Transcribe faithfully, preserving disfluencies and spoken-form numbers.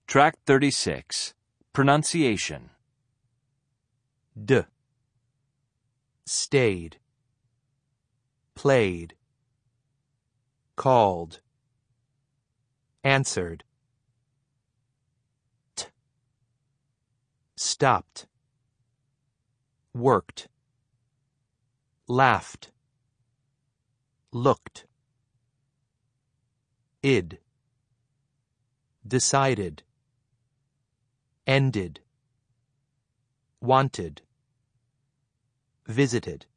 Track thirty-six. Pronunciation. D. Stayed. Played. Called. Answered. T. Stopped. Worked. Laughed. Looked. Id. Decided. Ended. Wanted. Visited.